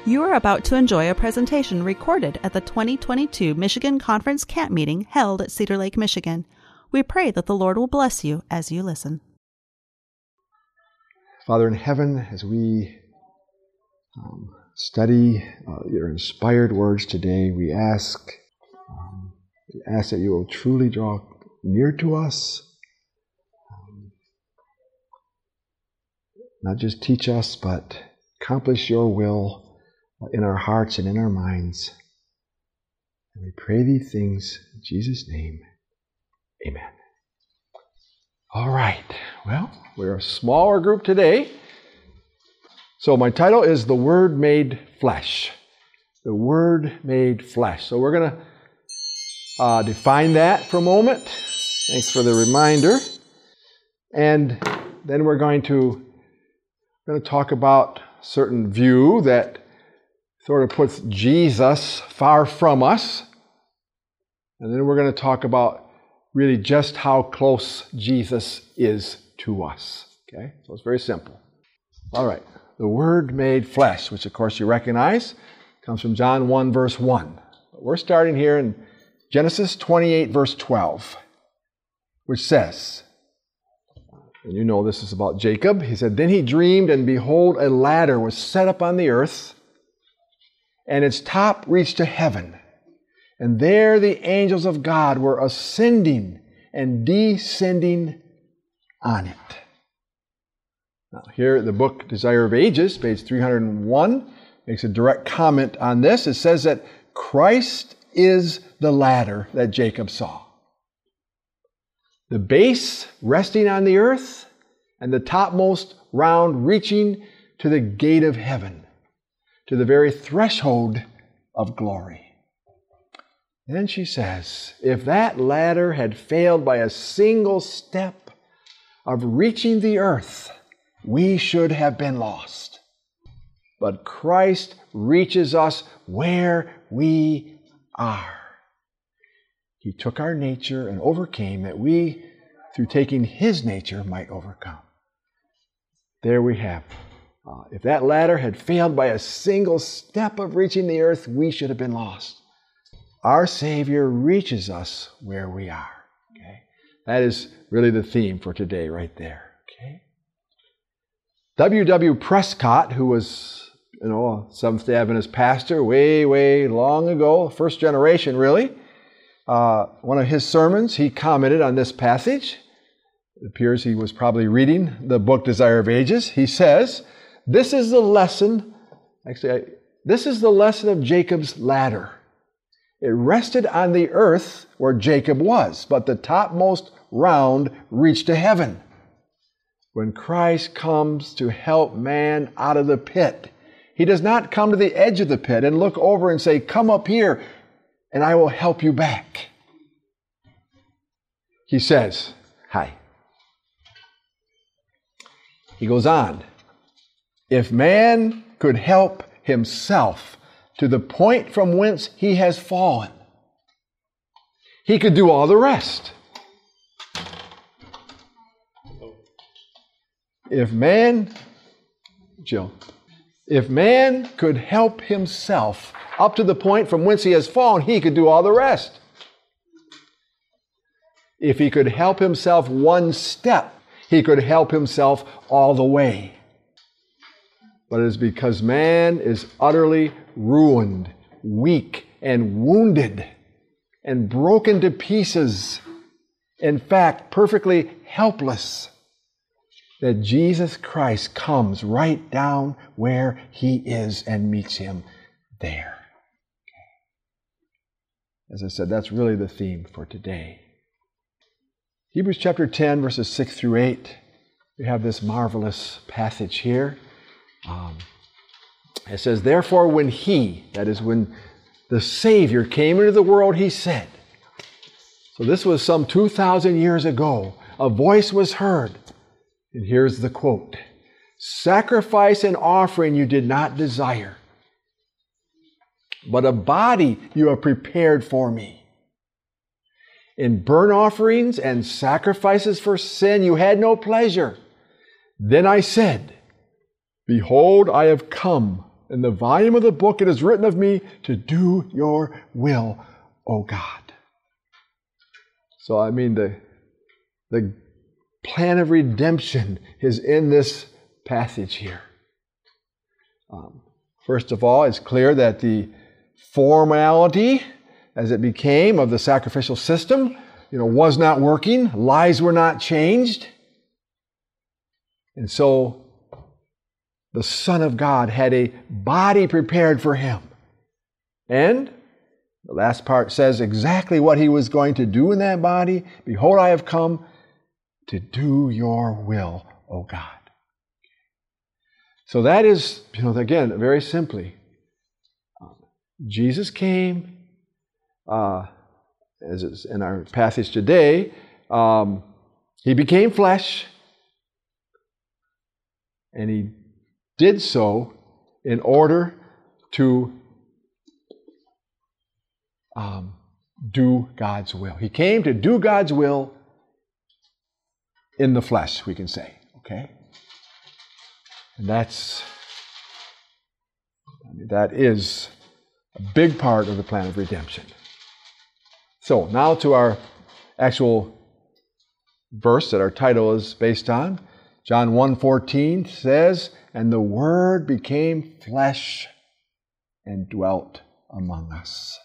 You are about to enjoy a presentation recorded at the 2022 Michigan Conference Camp Meeting held at Cedar Lake, Michigan. We pray that the Lord will bless you as you listen. Father in heaven, as we study your inspired words today, we ask that you will truly draw near to us, not just teach us, but accomplish your will in our hearts and in our minds. And we pray these things in Jesus' name. Amen. All right. Well, we're a smaller group today. So my title is The Word Made Flesh. The Word Made Flesh. So we're going to define that for a moment. Thanks for the reminder. And then we're going to talk about a certain view that sort of puts Jesus far from us. And then we're going to talk about really just how close Jesus is to us. Okay? So it's very simple. All right. The Word made flesh, which of course you recognize, comes from John 1 verse 1. But we're starting here in Genesis 28 verse 12, which says, and you know this is about Jacob. He said, "Then he dreamed, and behold, a ladder was set up on the earth, and its top reached to heaven. And there the angels of God were ascending and descending on it." Now, here the book Desire of Ages, page 301, makes a direct comment on this. It says that Christ is the ladder that Jacob saw. The base resting on the earth, and the topmost round reaching to the gate of heaven, to the very threshold of glory. Then she says, if that ladder had failed by a single step of reaching the earth, we should have been lost. But Christ reaches us where we are. He took our nature and overcame that we, through taking His nature, might overcome. There we have it. If that ladder had failed by a single step of reaching the earth, we should have been lost. Our Savior reaches us where we are. Okay? That is really the theme for today right there. Okay? W.W. Prescott, who was, a Seventh-day Adventist pastor way long ago, first generation really, one of his sermons, he commented on this passage. It appears he was probably reading the book Desire of Ages. He says, this is the lesson of Jacob's ladder. It rested on the earth where Jacob was, but the topmost round reached to heaven. When Christ comes to help man out of the pit, He does not come to the edge of the pit and look over and say, come up here and I will help you back. He says, hi. He goes on, if man could help himself to the point from whence he has fallen, he could do all the rest. If man could help himself up to the point from whence he has fallen, he could do all the rest. If he could help himself one step, he could help himself all the way. But it is because man is utterly ruined, weak, and wounded, and broken to pieces, in fact, perfectly helpless, that Jesus Christ comes right down where He is and meets him there. As I said, that's really the theme for today. Hebrews chapter 10, verses 6 through 8. We have this marvelous passage here. It says, therefore when He, that is when the Savior came into the world, He said, so this was some 2,000 years ago, a voice was heard. And here's the quote, sacrifice and offering you did not desire, but a body you have prepared for me. In burnt offerings and sacrifices for sin you had no pleasure. Then I said, behold, I have come. In the volume of the book it is written of me to do your will, O God. So I mean, the plan of redemption is in this passage here. First of all, it's clear that the formality, as it became, of the sacrificial system, was not working. Lives were not changed. And so the Son of God had a body prepared for him. And the last part says exactly what he was going to do in that body. Behold, I have come to do your will, O God. So that is, again, very simply, Jesus came, as is in our passage today, he became flesh, and he did so in order to do God's will. He came to do God's will in the flesh, we can say. Okay? And that is a big part of the plan of redemption. So, now to our actual verse that our title is based on. John 1:14 says, "And the Word became flesh and dwelt among us."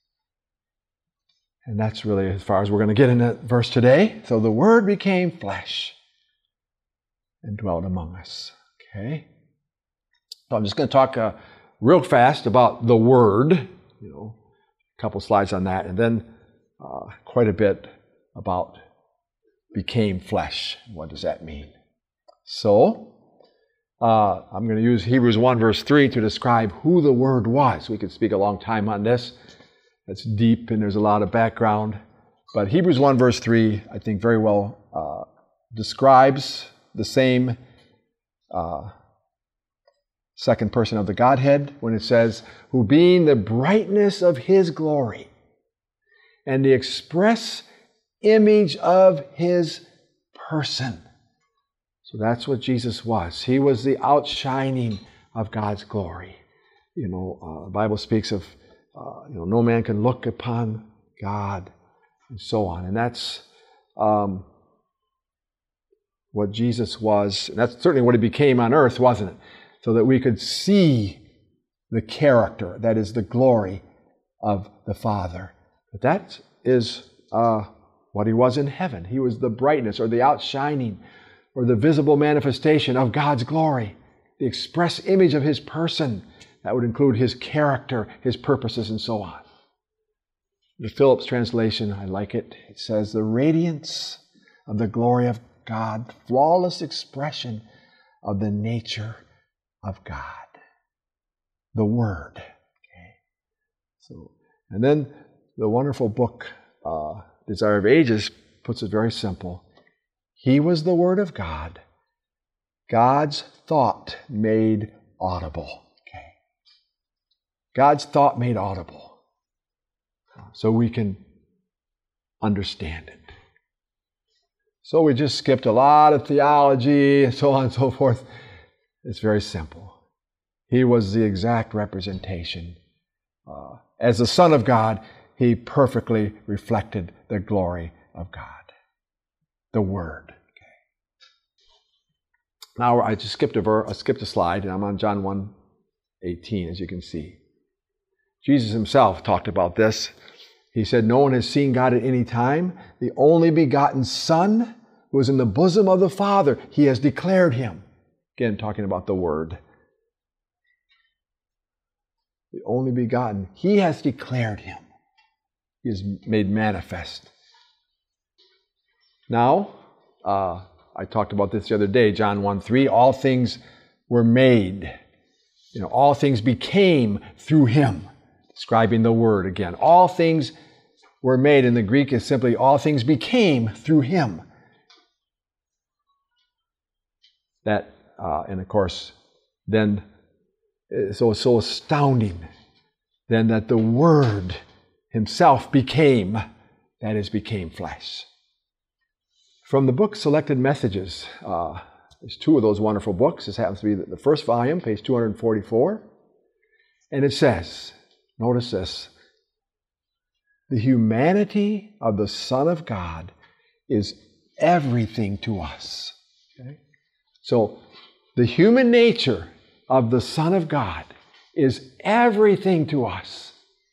And that's really as far as we're going to get in that verse today. So the Word became flesh and dwelt among us. Okay? So I'm just going to talk real fast about the Word. A couple slides on that, and then quite a bit about became flesh. What does that mean? So, I'm going to use Hebrews 1 verse 3 to describe who the Word was. We could speak a long time on this. It's deep and there's a lot of background. But Hebrews 1 verse 3, I think very well describes the same second person of the Godhead when it says, "Who being the brightness of His glory and the express image of His person." So that's what Jesus was. He was the outshining of God's glory. The Bible speaks of, no man can look upon God, and so on. And that's what Jesus was. And that's certainly what He became on earth, wasn't it? So that we could see the character, that is the glory of the Father. But that is what He was in heaven. He was the brightness or the outshining or the visible manifestation of God's glory, the express image of His person. That would include His character, His purposes, and so on. The Phillips translation, I like it. It says, "The radiance of the glory of God, flawless expression of the nature of God." The Word. Okay. So, and then the wonderful book, Desire of Ages, puts it very simple. He was the Word of God, God's thought made audible. Okay. God's thought made audible, so we can understand it. So we just skipped a lot of theology and so on and so forth. It's very simple. He was the exact representation. As the Son of God, He perfectly reflected the glory of God. The Word. Okay. Now I just skipped a slide, and I'm on John 1:18, as you can see. Jesus Himself talked about this. He said, "No one has seen God at any time. The only begotten Son, who is in the bosom of the Father, He has declared Him." Again, talking about the Word. The only begotten. He has declared Him. He is made manifest. Now, I talked about this the other day, John 1:3, all things were made. All things became through Him. Describing the Word again. All things were made. In the Greek is simply all things became through Him. That, and of course, then, so it's so astounding then that the Word Himself became, that is, became flesh. From the book Selected Messages, there's two of those wonderful books. This happens to be the first volume, page 244. And it says, notice this, the humanity of the Son of God is everything to us. Okay? So, the human nature of the Son of God is everything to us.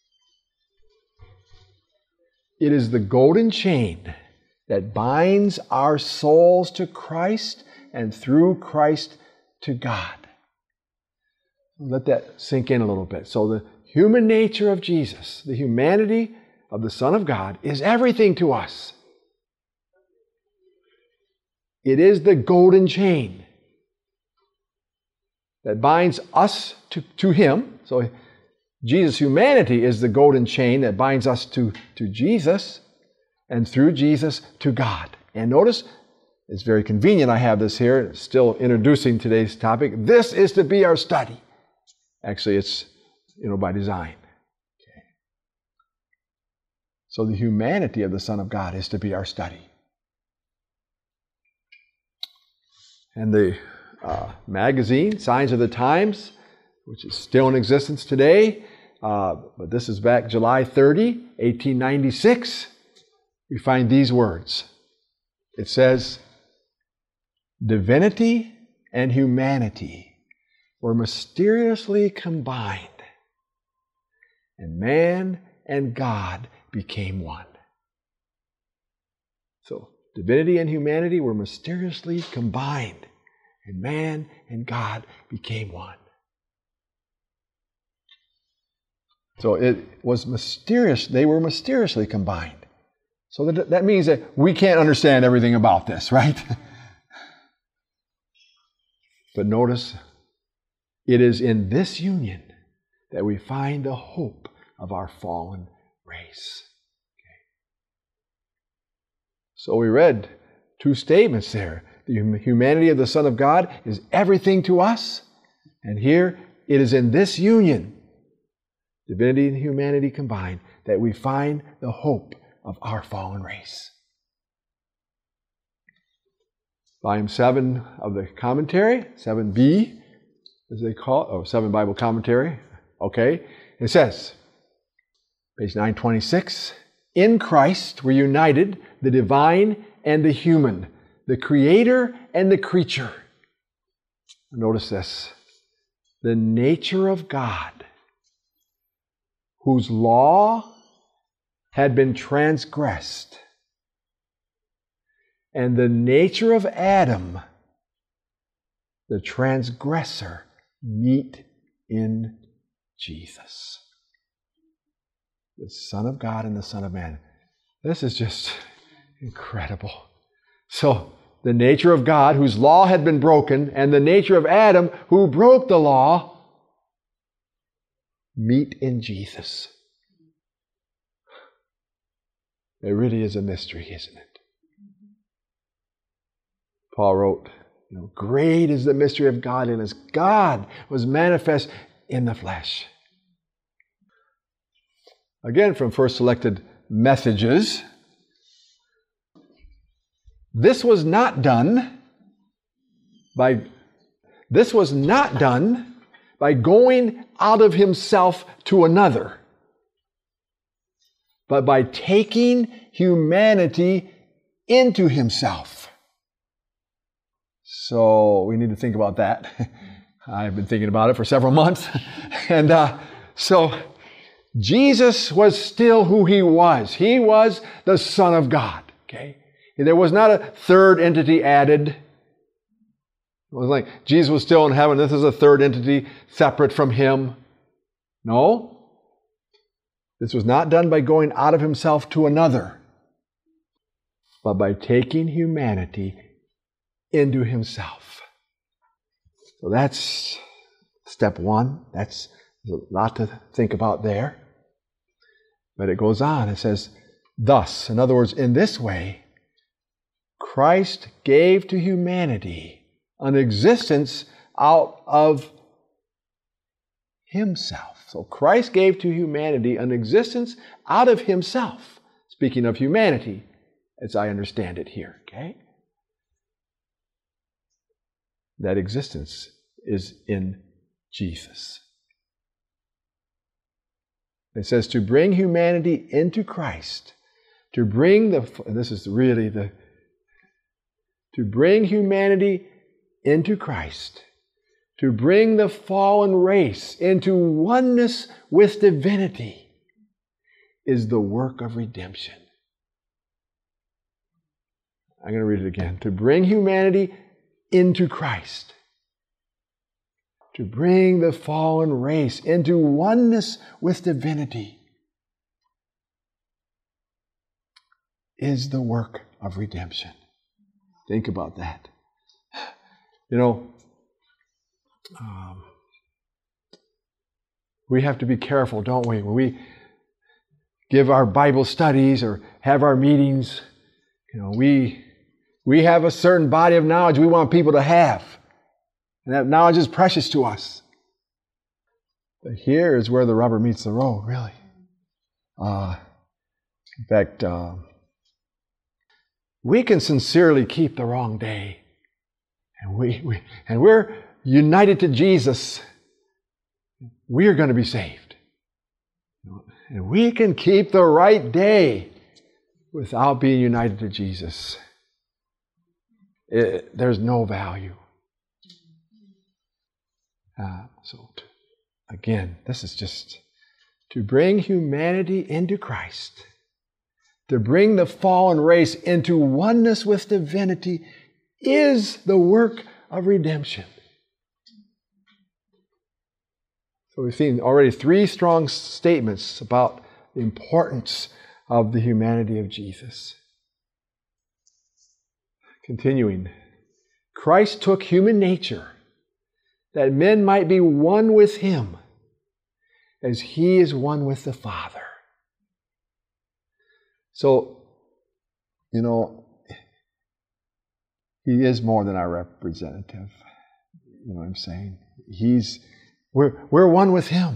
It is the golden chain that binds our souls to Christ and through Christ to God. Let that sink in a little bit. So the human nature of Jesus, the humanity of the Son of God, is everything to us. It is the golden chain that binds us to Him. So Jesus' humanity is the golden chain that binds us to Jesus, and through Jesus to God. And notice, it's very convenient I have this here, still introducing today's topic. This is to be our study. Actually, it's, by design. Okay. So the humanity of the Son of God is to be our study. And the magazine, Signs of the Times, which is still in existence today, but this is back July 30, 1896, we find these words. It says, divinity and humanity were mysteriously combined, and man and God became one. So, divinity and humanity were mysteriously combined, and man and God became one. So it was mysterious. They were mysteriously combined. So that means that we can't understand everything about this, right? But notice, it is in this union that we find the hope of our fallen race. Okay. So we read two statements there. The humanity of the Son of God is everything to us. And here, it is in this union, divinity and humanity combined, that we find the hope of our fallen race. Volume 7 of the commentary, 7b, as they call it, 7 Bible commentary. Okay. It says, page 926, in Christ were united the divine and the human, the creator and the creature. Notice this. The nature of God, whose law had been transgressed, and the nature of Adam, the transgressor, meet in Jesus. The Son of God and the Son of Man. This is just incredible. So, the nature of God, whose law had been broken, and the nature of Adam, who broke the law, meet in Jesus. It really is a mystery, isn't it? Paul wrote, great is the mystery of godliness. God was manifest in the flesh. Again, from First Selected Messages, this was not done by going out of himself to another, but by taking humanity into himself. So we need to think about that. I've been thinking about it for several months. And so Jesus was still who He was. He was the Son of God. Okay? There was not a third entity added. It was like Jesus was still in heaven. This is a third entity separate from Him. No. This was not done by going out of Himself to another, but by taking humanity into Himself. So that's step one. There's a lot to think about there. But it goes on. It says, thus, in other words, in this way, Christ gave to humanity an existence out of Himself. So Christ gave to humanity an existence out of Himself. Speaking of humanity, as I understand it here, okay? That existence is in Jesus. It says to bring humanity into Christ. To bring humanity into Christ. To bring the fallen race into oneness with divinity is the work of redemption. I'm going to read it again. To bring humanity into Christ. To bring the fallen race into oneness with divinity is the work of redemption. Think about that. You know, we have to be careful, don't we? When we give our Bible studies or have our meetings, you know, we have a certain body of knowledge we want people to have. And that knowledge is precious to us. But here is where the rubber meets the road, really. In fact, we can sincerely keep the wrong day. And we're united to Jesus. We are going to be saved. And we can keep the right day without being united to Jesus. There's no value. Again, this is just to bring humanity into Christ, to bring the fallen race into oneness with divinity is the work of redemption. So we've seen already 3 strong statements about the importance of the humanity of Jesus. Continuing, Christ took human nature that men might be one with Him as He is one with the Father. So, you know, He is more than our representative. You know what I'm saying? We're one with Him.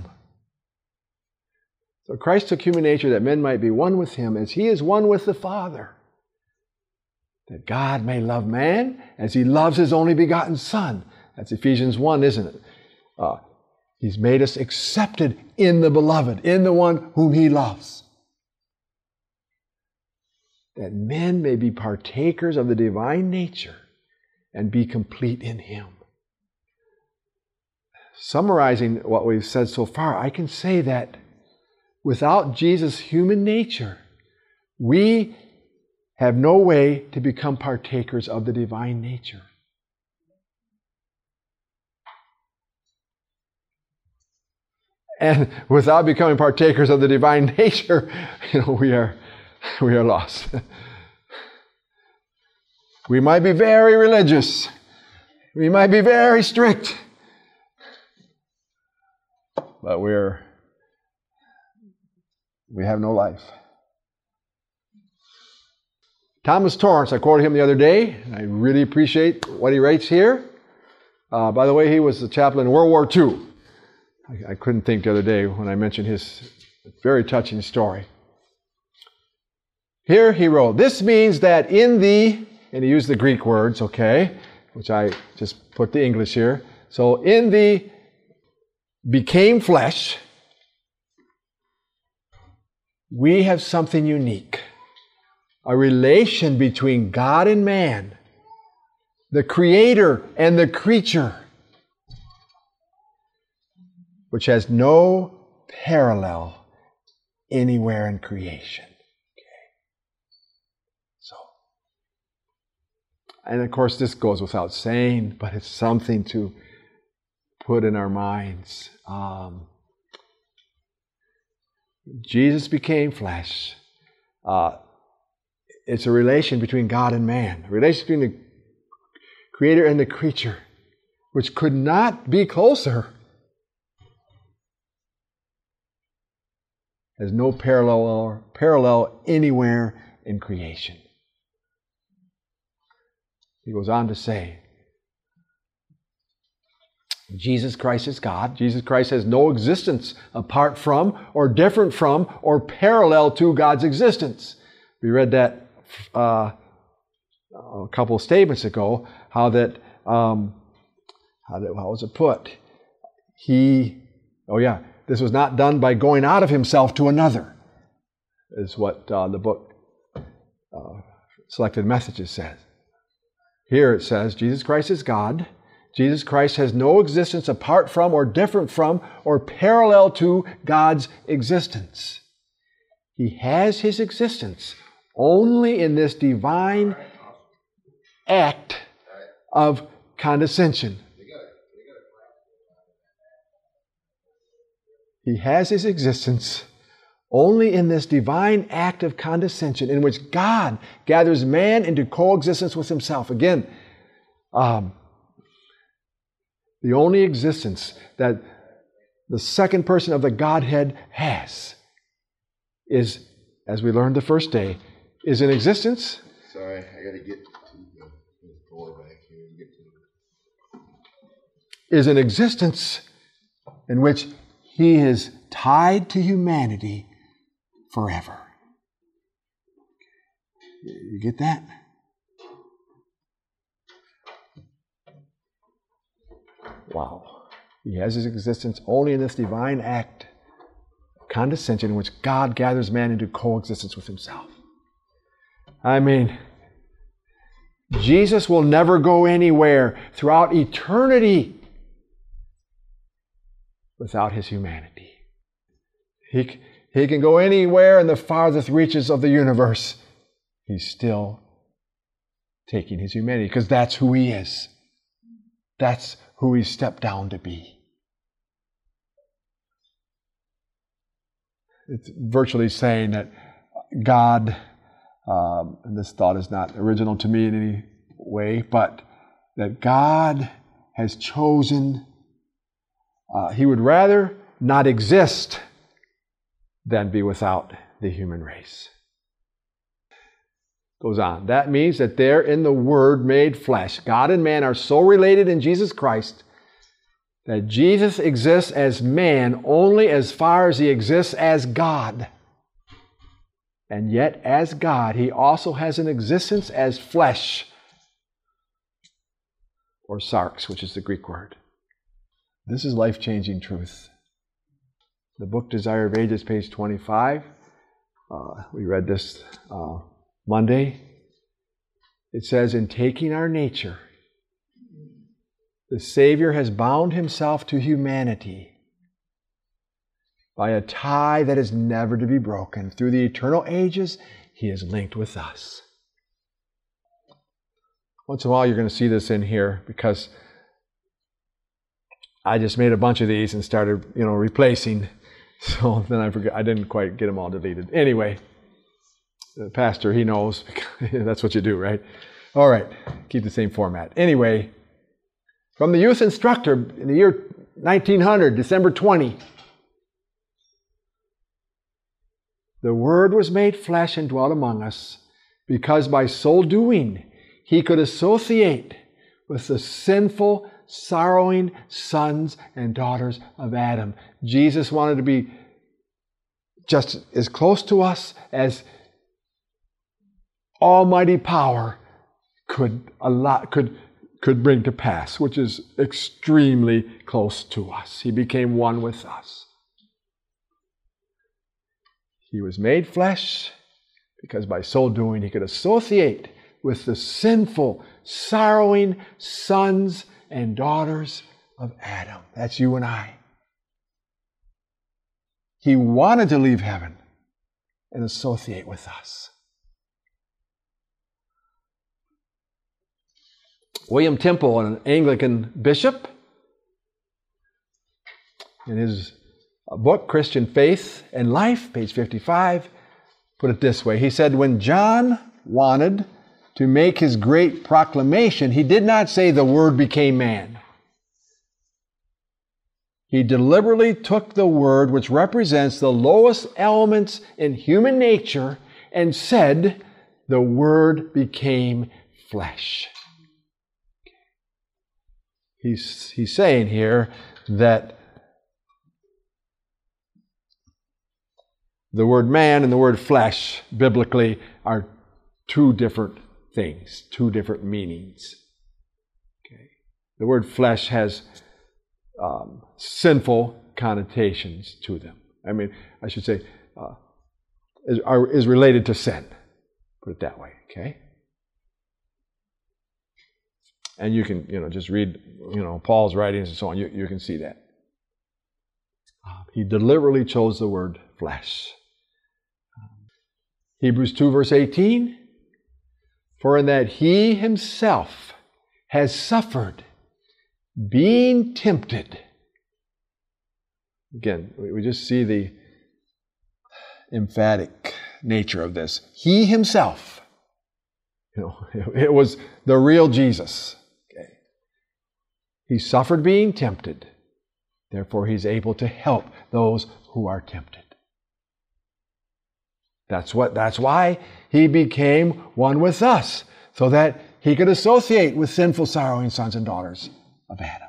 So Christ took human nature that men might be one with Him as He is one with the Father. That God may love man as He loves His only begotten Son. That's Ephesians 1, isn't it? He's made us accepted in the Beloved, in the one whom He loves. That men may be partakers of the divine nature and be complete in Him. Summarizing what we've said so far, I can say that without Jesus' human nature, we have no way to become partakers of the divine nature. And without becoming partakers of the divine nature, you know, we are lost. We might be very religious. We might be very strict. But we have no life. Thomas Torrance, I quoted him the other day, and I really appreciate what he writes here. By the way, he was the chaplain in World War II. I couldn't think the other day when I mentioned his very touching story. Here he wrote, "This means that in the," and he used the Greek words, okay, which I just put the English here. So in the became flesh, we have something unique. A relation between God and man, the Creator and the creature, which has no parallel anywhere in creation. Okay. So, and of course this goes without saying, but it's something to put in our minds. Jesus became flesh. It's a relation between God and man, a relation between the Creator and the creature, which could not be closer. Has no parallel anywhere in creation. He goes on to say, Jesus Christ is God. Jesus Christ has no existence apart from, or different from, or parallel to God's existence. We read that a couple of statements ago, how was it put? He Oh yeah, this was not done by going out of himself to another, is what the book Selected Messages says. Here it says, Jesus Christ is God. Jesus Christ has no existence apart from or different from or parallel to God's existence. He has His existence only in this divine act of condescension. He has His existence only in this divine act of condescension in which God gathers man into coexistence with Himself. Again, the only existence that the second person of the Godhead has is, as we learned the first day, is an existence. Sorry, I got to get to the door back here. Is an existence in which He is tied to humanity forever. You get that? Wow. He has His existence only in this divine act of condescension in which God gathers man into coexistence with Himself. I mean, Jesus will never go anywhere throughout eternity without His humanity. He can go anywhere in the farthest reaches of the universe. He's still taking His humanity because that's who He is. That's who He stepped down to be. It's virtually saying that God, and this thought is not original to me in any way, but that God has chosen, He would rather not exist than be without the human race. Goes on. That means that there in the Word made flesh, God and man are so related in Jesus Christ that Jesus exists as man only as far as He exists as God. And yet, as God, He also has an existence as flesh, or sarx, which is the Greek word. This is life-changing truth. The book Desire of Ages, page 25. We read this Monday. It says, in taking our nature, the Savior has bound Himself to humanity by a tie that is never to be broken. Through the eternal ages, He is linked with us. Once in a while, you're going to see this in here because I just made a bunch of these and started, replacing. So then I forgot. I didn't quite get them all deleted. Anyway, the pastor, he knows. That's what you do, right? All right. Keep the same format. Anyway, from the Youth Instructor in the year 1900, December 20. The Word was made flesh and dwelt among us, because by so doing He could associate with the sinful, sorrowing sons and daughters of Adam. Jesus wanted to be just as close to us as almighty power could bring to pass, which is extremely close to us. He became one with us. He was made flesh because by so doing He could associate with the sinful, sorrowing sons and daughters of Adam. That's you and I. He wanted to leave heaven and associate with us. William Temple, an Anglican bishop, in his book, Christian Faith and Life, page 55, put it this way. He said, when John wanted to make his great proclamation, he did not say the Word became man. He deliberately took the Word, which represents the lowest elements in human nature, and said, the Word became flesh. He's saying here that the word man and the word flesh, biblically, are two different things, two different meanings. Okay. The word flesh has sinful connotations to them. I mean, I should say, is related to sin. Put it that way, okay? And you can, just read, Paul's writings and so on. You can see that. He deliberately chose the word flesh. Hebrews 2 verse 18, for in that he himself has suffered, being tempted. Again, we just see the emphatic nature of this. He himself, it was the real Jesus. Okay. He suffered being tempted. Therefore, he's able to help those who are tempted. That's why he became one with us, so that he could associate with sinful, sorrowing sons and daughters of Adam.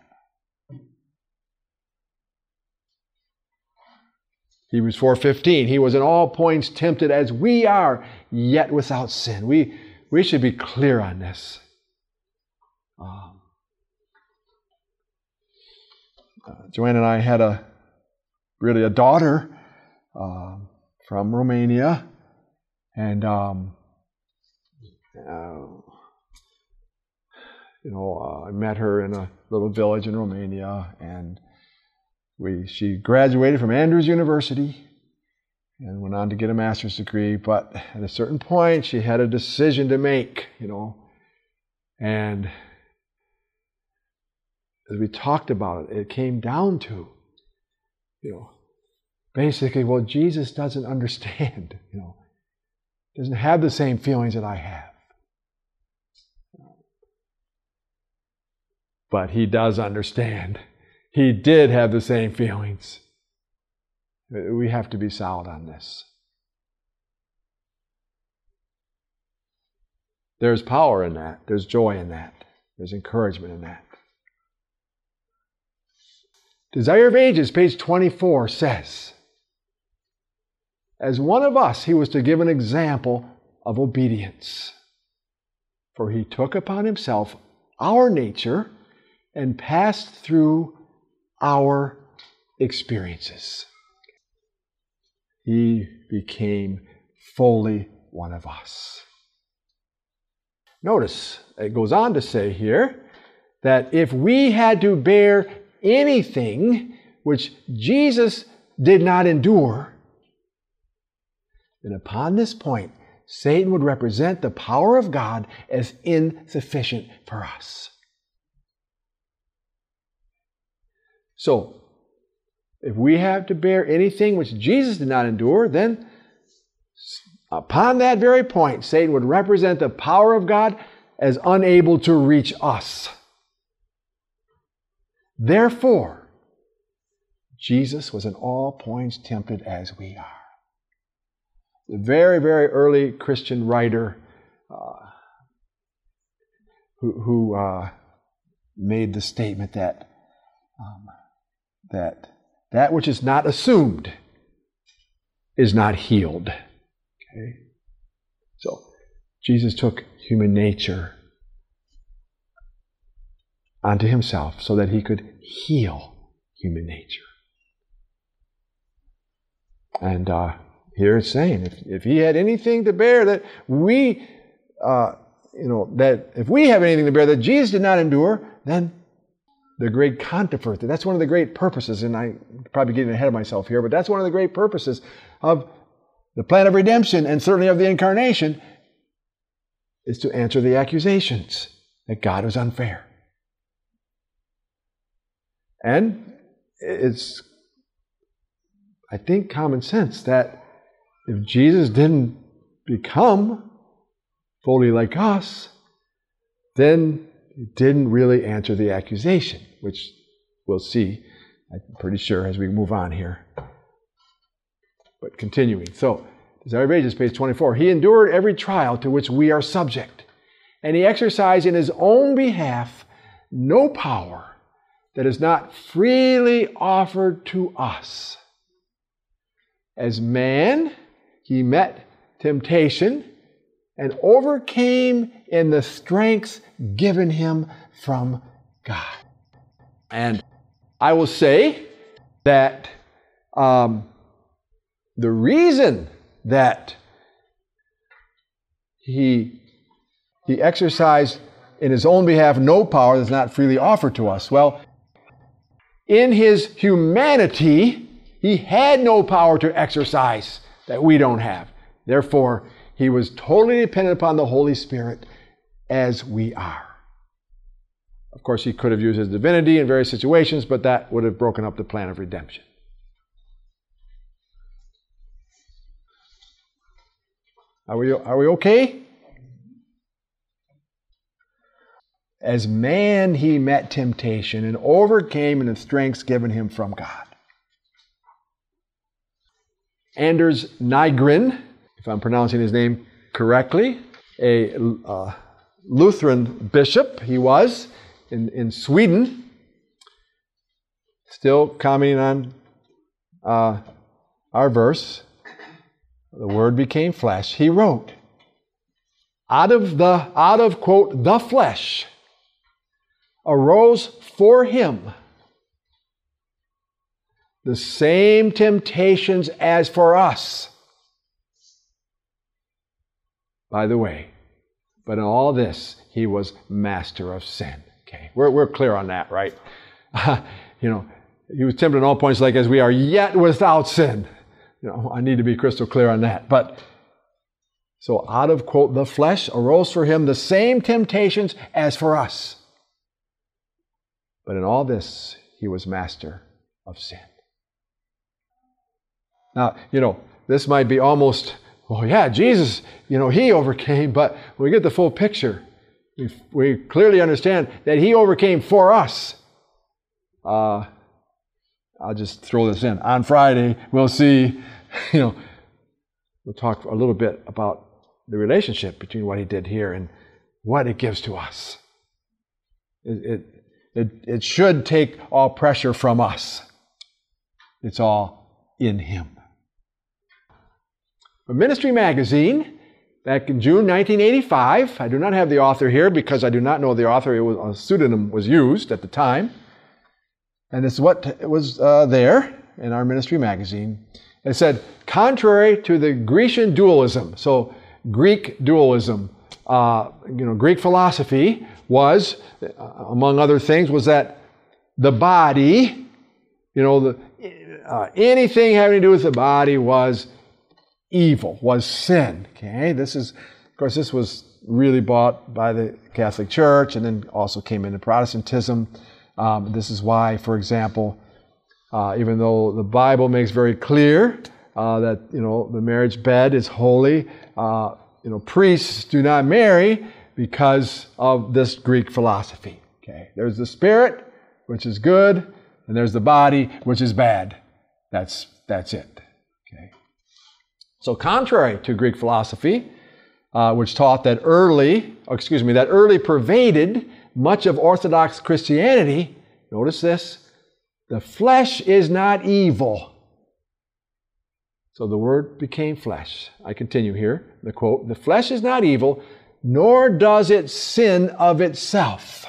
Hebrews 4:15, he was in all points tempted as we are, yet without sin. We should be clear on this. Joanne and I had a daughter from Romania, and I met her in a little village in Romania, and she graduated from Andrews University and went on to get a master's degree. But at a certain point, she had a decision to make, and as we talked about it, it came down to, basically, well, Jesus doesn't understand, doesn't have the same feelings that I have. But he does understand. He did have the same feelings. We have to be solid on this. There's power in that. There's joy in that. There's encouragement in that. Desire of Ages, page 24, says, as one of us, he was to give an example of obedience. For he took upon himself our nature and passed through our experiences. He became fully one of us. Notice, it goes on to say here, that if we had to bear anything which Jesus did not endure, then upon this point, Satan would represent the power of God as insufficient for us. So, if we have to bear anything which Jesus did not endure, then upon that very point, Satan would represent the power of God as unable to reach us. Therefore, Jesus was in all points tempted as we are. The very, very early Christian writer who made the statement that that which is not assumed is not healed. Okay? So, Jesus took human nature onto himself so that he could heal human nature. And here it's saying, if he had anything to bear that we, that if we have anything to bear that Jesus did not endure, then the great controversy, that's one of the great purposes, and I'm probably getting ahead of myself here, but that's one of the great purposes of the plan of redemption and certainly of the incarnation, is to answer the accusations that God was unfair. And it's, I think, common sense that if Jesus didn't become fully like us, then he didn't really answer the accusation, which we'll see, I'm pretty sure, as we move on here. But continuing. So, Desire of Ages, page 24. He endured every trial to which we are subject, and he exercised in his own behalf no power that is not freely offered to us. As man, he met temptation and overcame in the strength given him from God. And I will say that the reason that he exercised in his own behalf no power that's not freely offered to us. Well, in his humanity, he had no power to exercise that we don't have. Therefore, he was totally dependent upon the Holy Spirit as we are. Of course, he could have used his divinity in various situations, but that would have broken up the plan of redemption. Are we okay? As man, he met temptation and overcame in the strengths given him from God. Anders Nygren, if I'm pronouncing his name correctly, a Lutheran bishop he was in Sweden, still commenting on our verse, the Word became flesh. He wrote, out of quote, the flesh arose for him the same temptations as for us. By the way, but in all this, he was master of sin. Okay, we're clear on that, right? He was tempted in all points like as we are, yet without sin. I need to be crystal clear on that. But so out of, quote, the flesh arose for him the same temptations as for us. But in all this, he was master of sin. Now, this might be almost, well, yeah, Jesus, he overcame, but when we get the full picture, we clearly understand that he overcame for us. I'll just throw this in. On Friday, we'll see, we'll talk a little bit about the relationship between what he did here and what it gives to us. It should take all pressure from us. It's all in him. A Ministry Magazine, back in June 1985, I do not have the author here because I do not know the author. A pseudonym was used at the time. And this is what was there in our Ministry Magazine. It said, contrary to the Grecian dualism, so Greek dualism, Greek philosophy was, among other things, was that the body, anything having to do with the body was evil, was sin. Okay, this was really bought by the Catholic Church and then also came into Protestantism. This is why, for example, even though the Bible makes very clear that the marriage bed is holy, priests do not marry because of this Greek philosophy. Okay, there's the spirit, which is good, and there's the body, which is bad. That's it. Okay. So contrary to Greek philosophy, which taught that early pervaded much of Orthodox Christianity, notice this, the flesh is not evil. So the Word became flesh. I continue here, the quote, the flesh is not evil, nor does it sin of itself.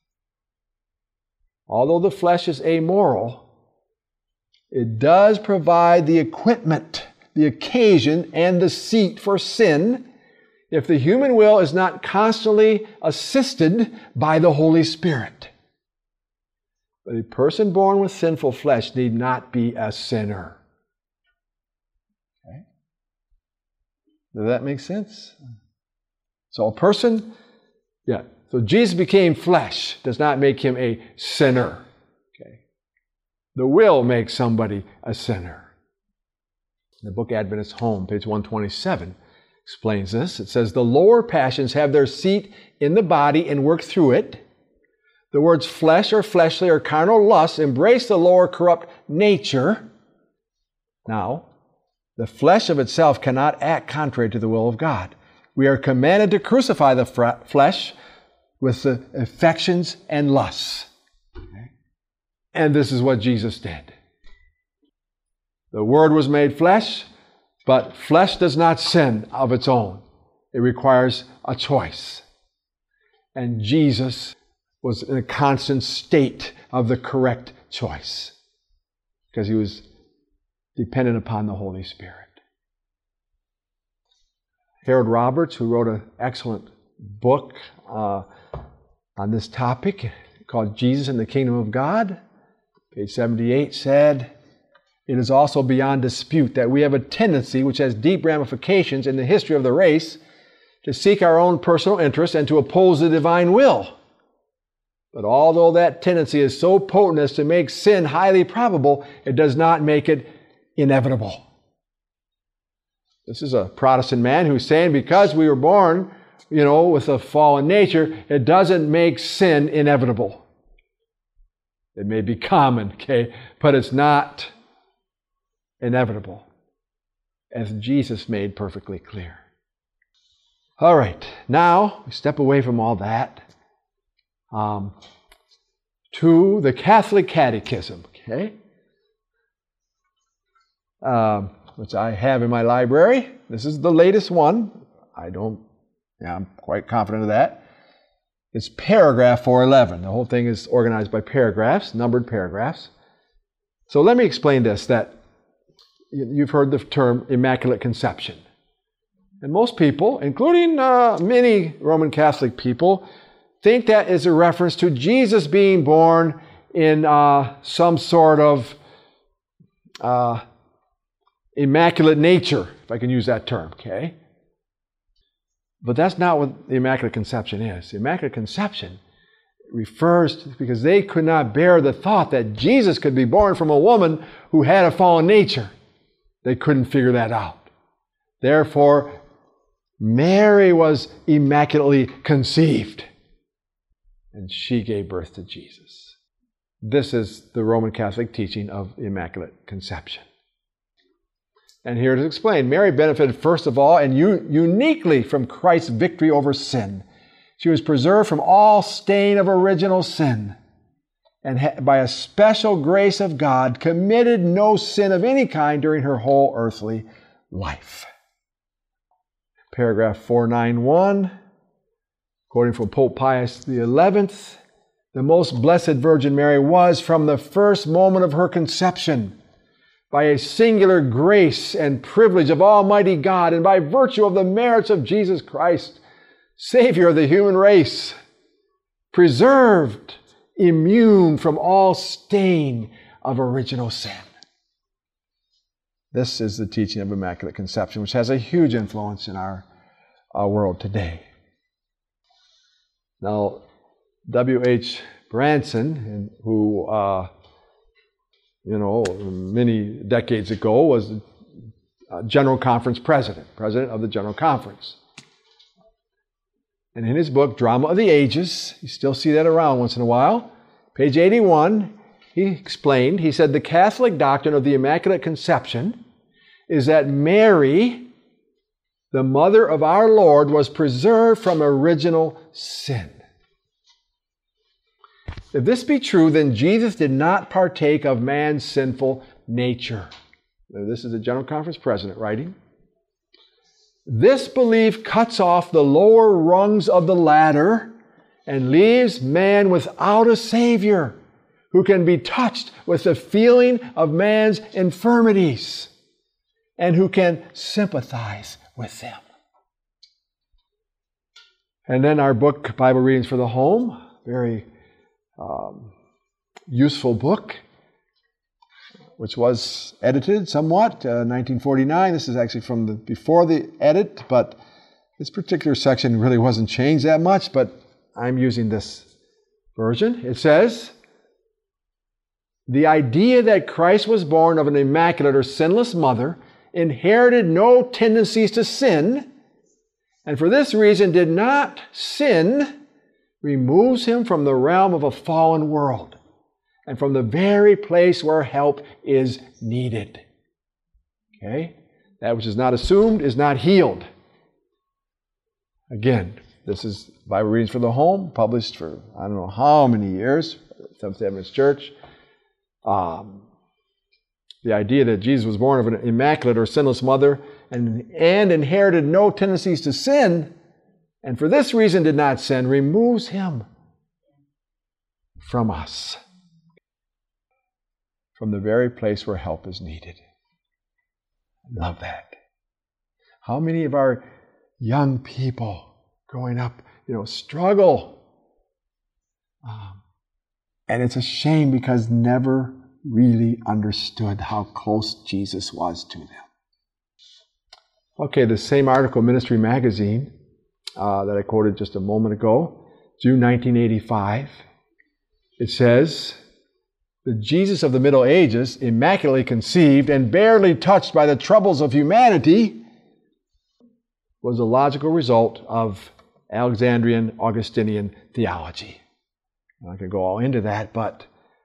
Although the flesh is amoral, it does provide the equipment, the occasion, and the seat for sin if the human will is not constantly assisted by the Holy Spirit. But a person born with sinful flesh need not be a sinner. Okay? Does that make sense? So a person, so Jesus became flesh does not make him a sinner. Okay? The will makes somebody a sinner. The book Adventist Home, page 127, explains this. It says, the lower passions have their seat in the body and work through it. The words flesh or fleshly or carnal lusts embrace the lower corrupt nature. Now, the flesh of itself cannot act contrary to the will of God. We are commanded to crucify the flesh with the affections and lusts. Okay? And this is what Jesus did. The Word was made flesh, but flesh does not sin of its own. It requires a choice. And Jesus was in a constant state of the correct choice. because he was dependent upon the Holy Spirit. Harold Roberts, who wrote an excellent book on this topic called Jesus and the Kingdom of God, page 78, said, "It is also beyond dispute that we have a tendency which has deep ramifications in the history of the race to seek our own personal interests and to oppose the divine will. But although that tendency is so potent as to make sin highly probable, it does not make it inevitable." This is a Protestant man who's saying because we were born, with a fallen nature, it doesn't make sin inevitable. It may be common, okay, but it's not inevitable, as Jesus made perfectly clear. All right, now we step away from all that to the Catholic Catechism, okay, which I have in my library. This is the latest one. I'm quite confident of that. It's paragraph 411. The whole thing is organized by paragraphs, numbered paragraphs. So let me explain this, that you've heard the term Immaculate Conception. And most people, including many Roman Catholic people, think that is a reference to Jesus being born in some sort of immaculate nature, if I can use that term, okay? But that's not what the Immaculate Conception is. The Immaculate Conception refers to, because they could not bear the thought that Jesus could be born from a woman who had a fallen nature. They couldn't figure that out. Therefore, Mary was immaculately conceived, and she gave birth to Jesus. This is the Roman Catholic teaching of Immaculate Conception. And here it is explained. Mary benefited first of all and uniquely from Christ's victory over sin. She was preserved from all stain of original sin, and by a special grace of God, committed no sin of any kind during her whole earthly life. Paragraph 491, quoting from Pope Pius XI, "The most blessed Virgin Mary was, from the first moment of her conception, by a singular grace and privilege of Almighty God, and by virtue of the merits of Jesus Christ, Savior of the human race, preserved, immune from all stain of original sin." This is the teaching of Immaculate Conception, which has a huge influence in our world today. Now, W.H. Branson, who many decades ago was General Conference president of the General Conference. And in his book, Drama of the Ages, you still see that around once in a while, page 81, he said, "The Catholic doctrine of the Immaculate Conception is that Mary, the mother of our Lord, was preserved from original sin. If this be true, then Jesus did not partake of man's sinful nature." Now, this is the General Conference president writing. "This belief cuts off the lower rungs of the ladder and leaves man without a Savior who can be touched with the feeling of man's infirmities and who can sympathize with them." And then our book, Bible Readings for the Home, very useful book, which was edited somewhat, 1949. This is actually from before the edit, but this particular section really wasn't changed that much, but I'm using this version. It says, "The idea that Christ was born of an immaculate or sinless mother, inherited no tendencies to sin, and for this reason did not sin, removes him from the realm of a fallen world and from the very place where help is needed." Okay? That which is not assumed is not healed. Again, this is Bible Readings for the Home, published for I don't know how many years, Seventh-day Adventist Church. The idea that Jesus was born of an immaculate or sinless mother and inherited no tendencies to sin, and for this reason did not sin, removes him from us. from the very place where help is needed. I love that. How many of our young people growing up, struggle? And it's a shame because never really understood how close Jesus was to them. Okay, the same article, Ministry Magazine, that I quoted just a moment ago, June 1985, it says, the Jesus of the Middle Ages, immaculately conceived and barely touched by the troubles of humanity, was a logical result of Alexandrian Augustinian theology. I could go all into that, but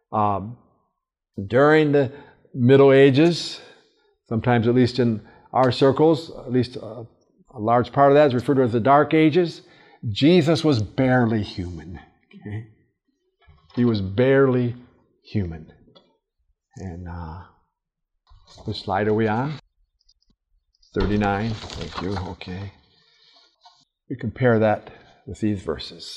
during the Middle Ages, sometimes at least in our circles, at least a large part of that is referred to as the Dark Ages, Jesus was barely human. Okay? He was barely human. And which slide are we on? 39. Thank you. Okay. We compare that with these verses.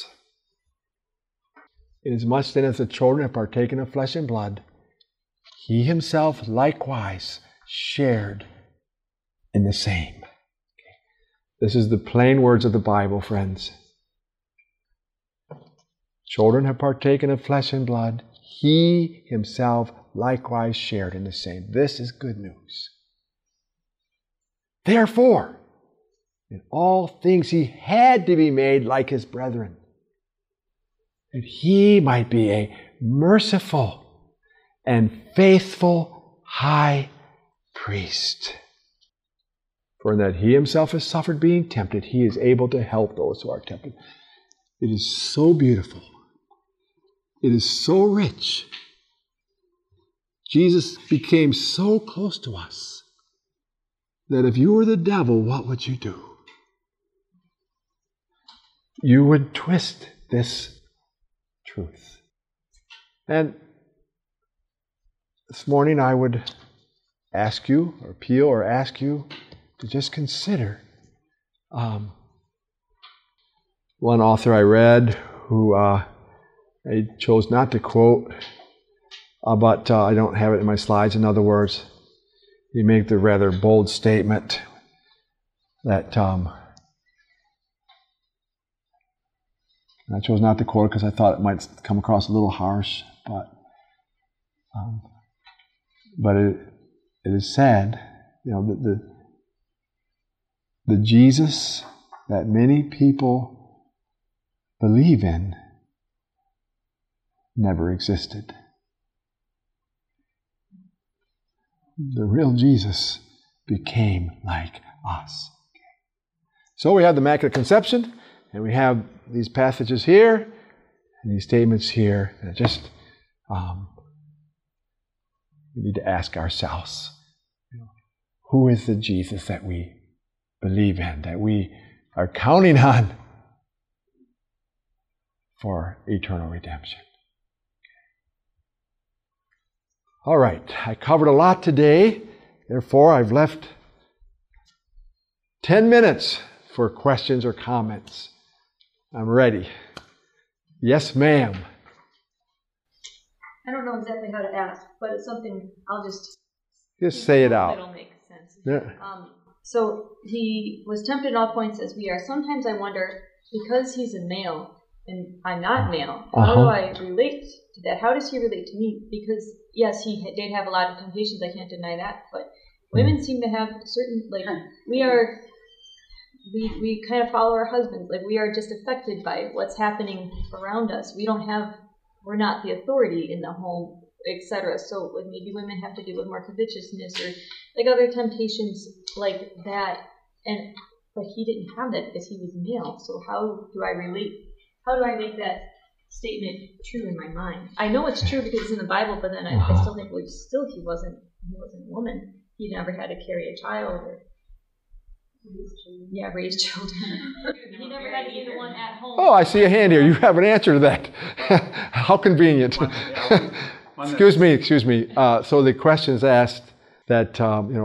Inasmuch then as the children have partaken of flesh and blood, he himself likewise shared in the same. Okay. This is the plain words of the Bible, friends. Children have partaken of flesh and blood. He himself likewise shared in the same. This is good news. Therefore, in all things he had to be made like his brethren, that he might be a merciful and faithful high priest. For in that he himself has suffered being tempted, he is able to help those who are tempted. It is so beautiful. It is so rich. Jesus became so close to us that if you were the devil, what would you do? You would twist this truth. And this morning I would ask you, or appeal, or ask you to just consider one author I read who I chose not to quote, but I don't have it in my slides. In other words, he made the rather bold statement that I chose not to quote it because I thought it might come across a little harsh, but it is said, the Jesus that many people believe in never existed. The real Jesus became like us. So we have the Immaculate Conception, and we have these passages here, and these statements here. And just we need to ask ourselves, who is the Jesus that we believe in, that we are counting on for eternal redemption? All right, I covered a lot today. Therefore, I've left 10 minutes for questions or comments. I'm ready. Yes, ma'am. I don't know exactly how to ask, but it's something I'll just say it out. It'll make sense. Yeah. So he was tempted in all points as we are. Sometimes I wonder, because he's a male and I'm not male, how do I relate to that? How does he relate to me? Because yes, he did have a lot of temptations. I can't deny that. But women seem to have certain, we kind of follow our husbands. Like, we are just affected by what's happening around us. We're not the authority in the home, etc. So maybe women have to deal with more covetousness or like other temptations like that. But he didn't have that because he was male. So how do I relate? How do I make that statement true in my mind? I know it's true because it's in the Bible, but then I still think, he wasn't a woman. He never had to carry a child or raise children. He never had either one at home. Oh, I see a hand here. You have an answer to that. How convenient. Excuse me. So the question is asked that,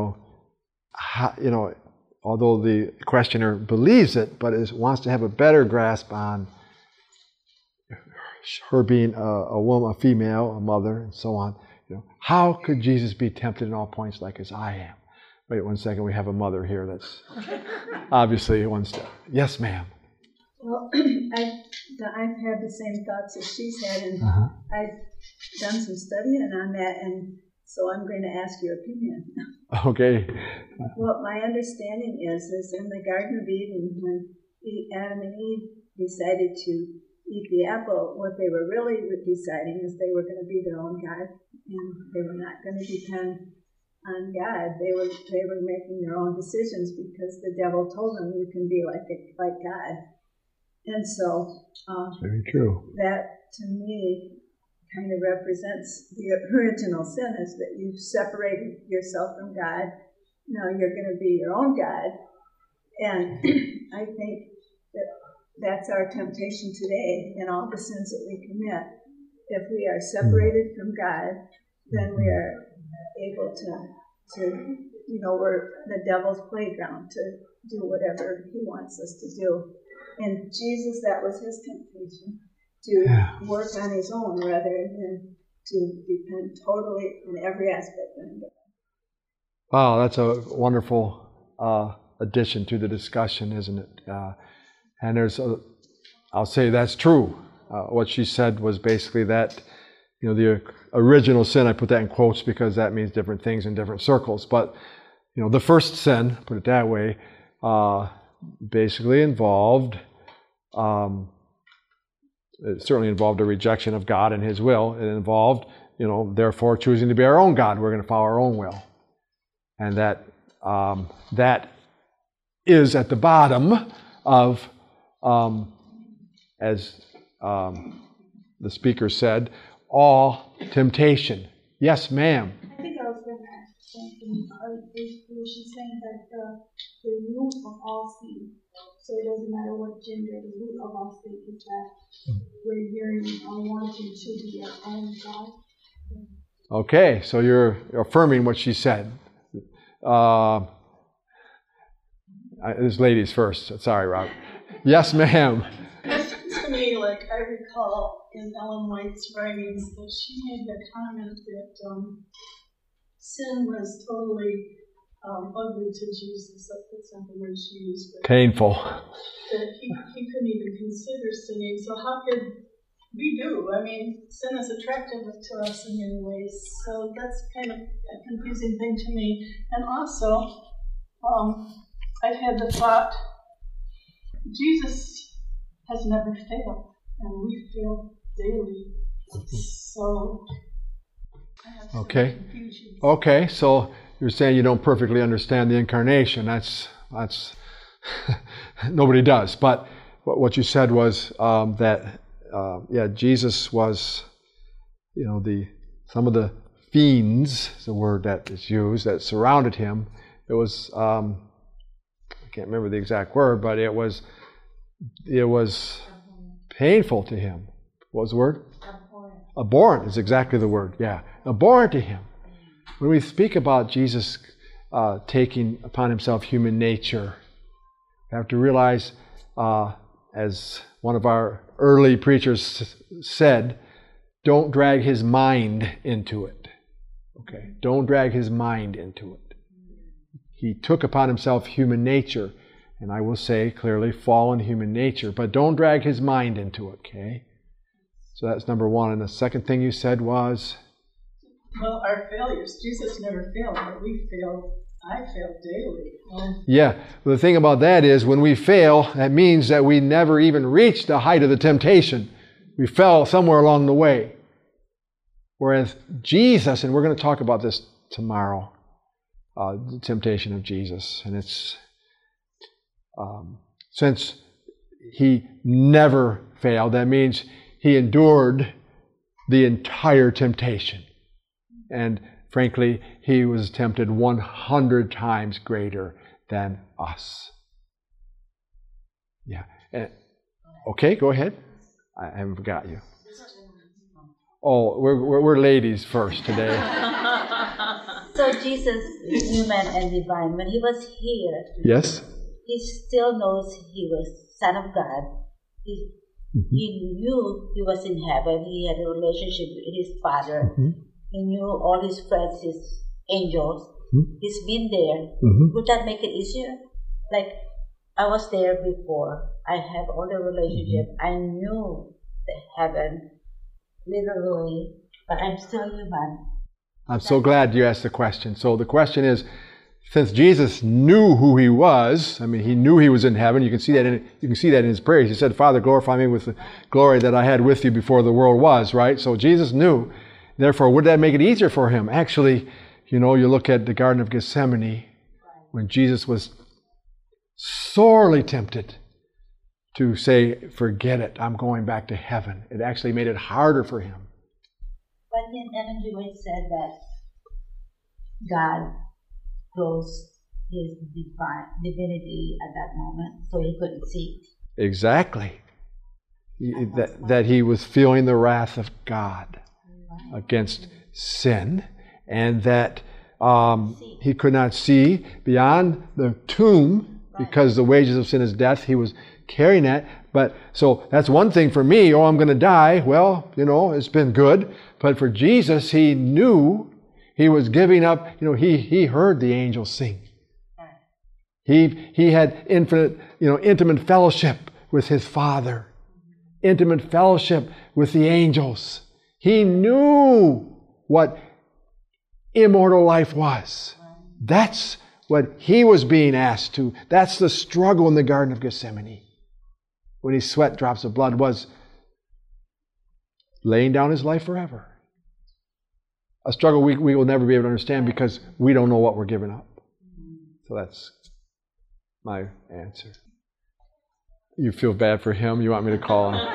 although the questioner believes it, but wants to have a better grasp on her being a woman, a female, a mother, and so on. How could Jesus be tempted in all points like as I am? Wait 1 second, we have a mother here that's obviously wants to. Yes, ma'am. Well, I've had the same thoughts as she's had, and I've done some studying on that, and so I'm going to ask your opinion. Okay. Well, my understanding is in the Garden of Eden, when Adam and Eve decided to eat the apple, what they were really deciding is they were going to be their own God, and they were not going to depend on God. They were making their own decisions because the devil told them you can be like God. And so very true. That to me kind of represents the original sin, is that you've separated yourself from God. Now you're going to be your own God. And I think that that's our temptation today in all the sins that we commit. If we are separated from God, then we are able to we're the devil's playground to do whatever he wants us to do. And Jesus, that was his temptation, to work on his own rather than to depend totally on every aspect on God. Wow, that's a wonderful addition to the discussion, isn't it? And I'll say that's true. What she said was basically that, the original sin, I put that in quotes because that means different things in different circles. But, the first sin, put it that way, basically involved, it certainly involved a rejection of God and His will. It involved, therefore choosing to be our own God. We're going to follow our own will. And that is at the bottom of, as the speaker said, all temptation. Yes, ma'am. I think I was going to ask something. She's saying that the root of all sin, so it doesn't matter what gender, the root of all sin is that we're yearning or wanting to be our own God. Okay, so you're affirming what she said. This lady's first. Sorry, Robert. Yes, ma'am. To me, like I recall in Ellen White's writings that she made the comment that sin was totally ugly to Jesus. That's not the word she used. But painful. That he couldn't even consider sinning. So how could we do? I mean, sin is attractive to us in many ways. So that's kind of a confusing thing to me. And also, I've had the thought, Jesus has never failed, and we fail daily. So I have some confusion. Okay, so you're saying you don't perfectly understand the incarnation. That's nobody does. But what you said was that Jesus was, some of the fiends is the word that is used, that surrounded him. It was I can't remember the exact word, but it was painful to him. What was the word? Abhorrent is exactly the word. Yeah, abhorrent to him. When we speak about Jesus taking upon himself human nature, we have to realize, as one of our early preachers said, don't drag his mind into it. Okay, don't drag his mind into it. He took upon himself human nature, and I will say clearly fallen human nature, but don't drag his mind into it, okay? So that's number one. And the second thing you said was? Well, our failures. Jesus never failed, but we fail. I fail daily. Yeah. Well, the thing about that is when we fail, that means that we never even reached the height of the temptation. We fell somewhere along the way. Whereas Jesus, and we're going to talk about this tomorrow, the temptation of Jesus. And it's, since he never failed, that means he endured the entire temptation. And frankly, he was tempted 100 times greater than us. Yeah. Okay, go ahead. I haven't forgot you. Oh, we're ladies first today. So Jesus, human and divine, when he was here, yes, he still knows he was Son of God. He knew he was in heaven. He had a relationship with his Father. He knew all his friends, his angels. He's been there. Would that make it easier? Like, I was there before. I have all the relationship. I knew the heaven, literally, but I'm still human. I'm so glad you asked the question. So the question is, since Jesus knew who he was, I mean, he knew he was in heaven. You can see that in his prayers. He said, Father, glorify me with the glory that I had with you before the world was, right? So Jesus knew. Therefore, would that make it easier for him? Actually, you look at the Garden of Gethsemane, when Jesus was sorely tempted to say, forget it, I'm going back to heaven. It actually made it harder for him. But then Ellen G. White said that God closed his divinity at that moment, so he couldn't see. Exactly. That he was feeling the wrath of God against sin, and that he could not see beyond the tomb because the wages of sin is death. He was carrying that. But so that's one thing for me. Oh, I'm going to die. Well, it's been good. But for Jesus, he knew he was giving up. He heard the angels sing. He had intimate fellowship with his Father. Intimate fellowship with the angels. He knew what immortal life was. That's what he was being asked to. That's the struggle in the Garden of Gethsemane. When he sweat drops of blood, was laying down his life forever. A struggle we will never be able to understand because we don't know what we're giving up. So that's my answer. You feel bad for him? You want me to call him?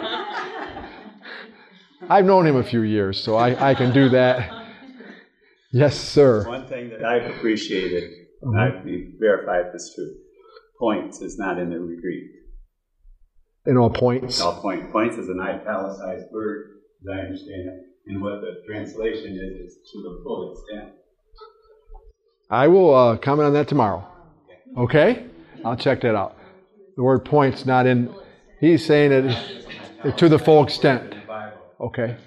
I've known him a few years, so I can do that. Yes, sir. One thing that I've appreciated, and I've verified this true, points is not in the Greek. In all points? All points. Points is an italicized word, as I understand it. And what the translation is to the full extent. I will comment on that tomorrow. Okay? I'll check that out. The word points not in. He's saying it to the full extent. Okay.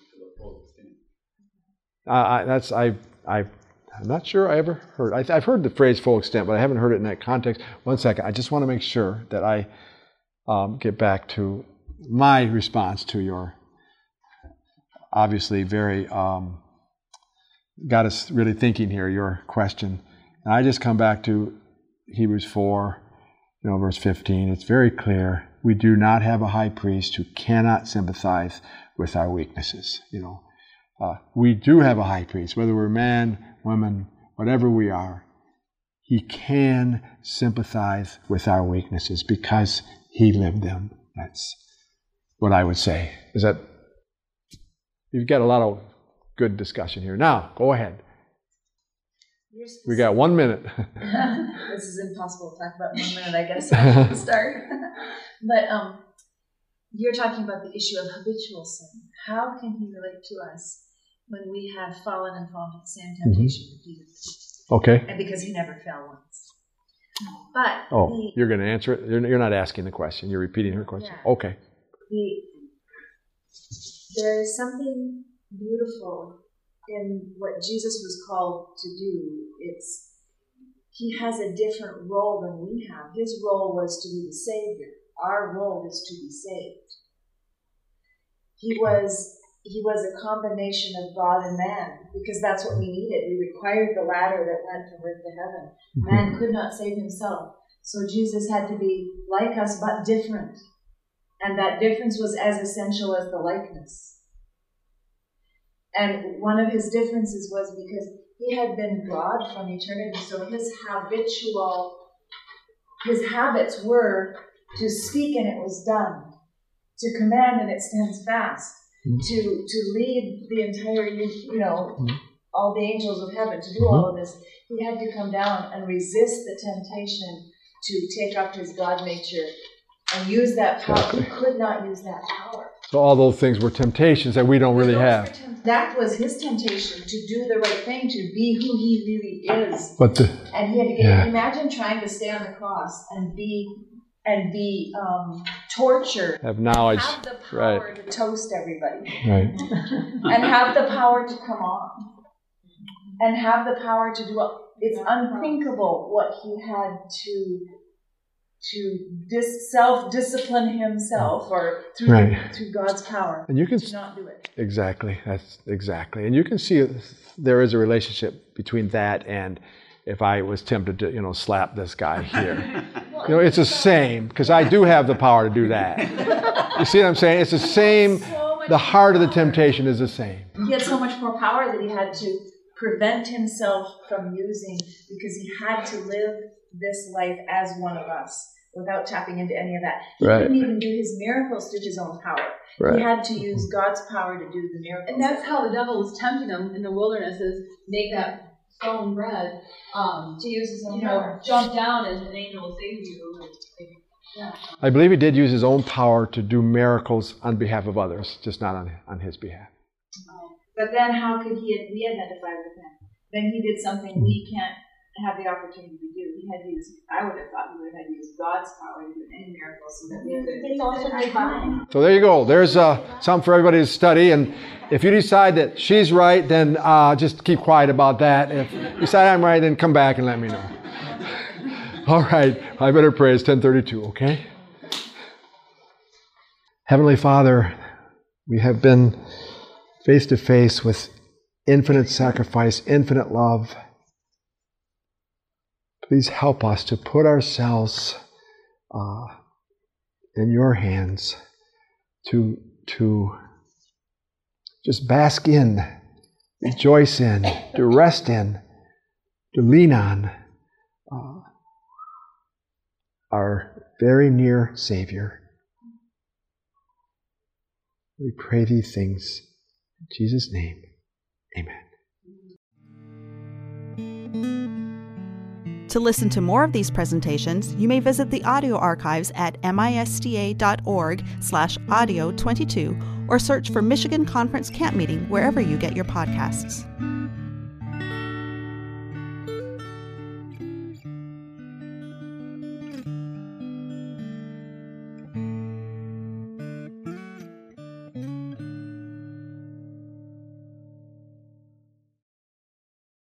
I'm not sure I ever heard. I've heard the phrase full extent, but I haven't heard it in that context. One second. I just want to make sure that I get back to my response to your obviously very got us really thinking here, your question. And I just come back to Hebrews 4, verse 15. It's very clear. We do not have a high priest who cannot sympathize with our weaknesses. We do have a high priest, whether we're man, woman, whatever we are. He can sympathize with our weaknesses because he lived them. That's what I would say. Is that you've got a lot of good discussion here. Now, go ahead. We got 1 minute. This is impossible to talk about in 1 minute, I guess. I should start. But you're talking about the issue of habitual sin. How can he relate to us when we have fallen and fallen to the same temptation repeatedly? Okay. And because he never fell once. But you're going to answer it? You're not asking the question. You're repeating her question. Yeah. Okay. There is something beautiful in what Jesus was called to do. He has a different role than we have. His role was to be the Savior. Our role is to be saved. He was a combination of God and man, because that's what we needed. We required the ladder that went from earth to heaven. Man could not save himself. So Jesus had to be like us, but different. And that difference was as essential as the likeness. And one of his differences was because he had been God from eternity, so his habits were to speak and it was done, to command and it stands fast, to lead the entire, all the angels of heaven, to do all of this. He had to come down and resist the temptation to take up his God nature and use that power. He could not use that power. So all those things were temptations that we don't really have. That was his temptation, to do the right thing, to be who he really is. And he had to imagine trying to stay on the cross and and be tortured. Have knowledge. Have the power Right. to toast everybody. Right. And have the power to come on. And have the power to do it's unthinkable what he had to self-discipline himself or through God's power and you can to not do it. Exactly. That's exactly. And you can see there is a relationship between that and if I was tempted to, slap this guy here. It's the same, because I do have the power to do that. You see what I'm saying? It's the same. The heart of the temptation is the same. He had so much more power that he had to prevent himself from using, because he had to live this life as one of us without tapping into any of that. He couldn't even do his miracles through his own power. He had to use God's power to do the miracles. And that's how the devil was tempting him in the wilderness, is make that stone bread, to use his own power. Jump down and an angel will save you. Yeah. I believe he did use his own power to do miracles on behalf of others, just not on his behalf. But then how could we identify with him? Then he did something we can't have the opportunity to do. I would have thought he would have had to use God's power to do any miracles so that we could. So there you go. There's something for everybody to study. And if you decide that she's right, then just keep quiet about that. If you decide I'm right, then come back and let me know. All right. I better pray. It's 10:32, okay? Heavenly Father, we have been face to face with infinite sacrifice, infinite love. Please help us to put ourselves in your hands, to just bask in, rejoice in, to rest in, to lean on our very near Savior. We pray these things in Jesus' name. Amen. To listen to more of these presentations, you may visit the audio archives at misda.org/audio22 or search for Michigan Conference Camp Meeting wherever you get your podcasts.